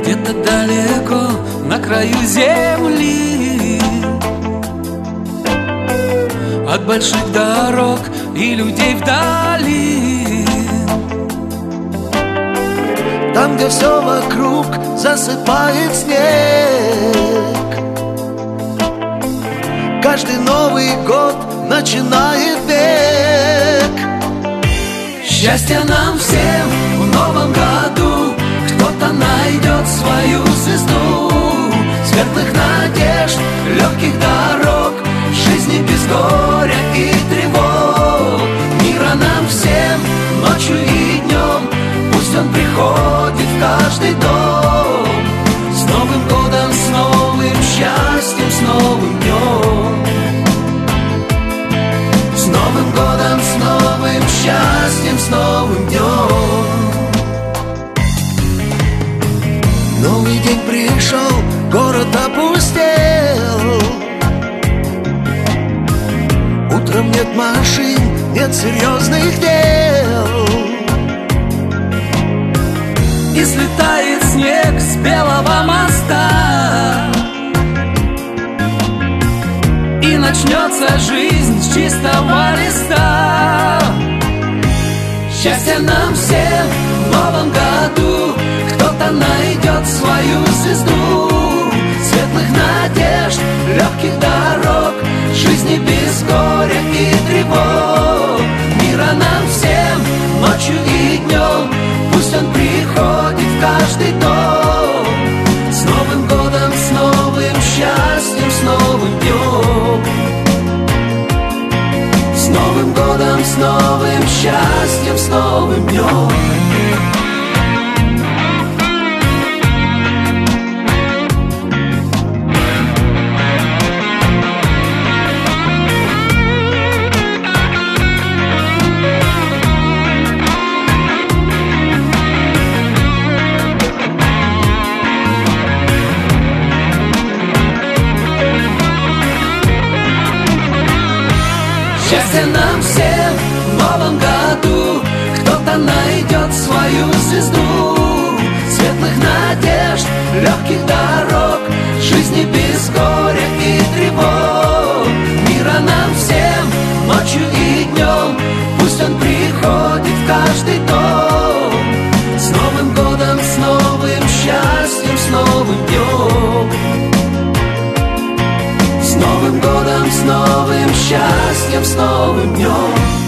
Где-то далеко на краю земли, от больших дорог и людей вдали, там, где все вокруг засыпает снег, каждый Новый год начинает век. Счастья нам всем в новом году, кто-то найдет свою звезду, светлых надежд, легких дорог, жизни без горя и тревог. Мира нам всем ночью и днем, пусть он приходит в каждый дом. С Новым годом, с новым счастьем, с новым днем. С Новым годом, с новым счастьем, с новым днем. Новый день пришел, город опустел. Утром нет машин, нет серьезных дел. И слетает снег с белого моста, и начнется жизнь с чистого листа. Счастья нам всем в новом году, кто-то найдет свою звезду, светлых надежд, легких дорог, жизни без горя и тревог. Мира нам всем ночью и днем, пусть он приходит в каждый дом. С Новым годом, с новым счастьем, с новым днем. С Новым годом, с новым счастьем, с новым днем. Счастья нам всем в новом году, кто-то найдет свою звезду, светлых надежд, легких дорог, жизни без горя и тревог. Мира нам всем ночью и днем, пусть он приходит в каждый дом. С Новым годом, с новым счастьем, с новым днем. С Новым годом, с новым счастьем, с новым днем.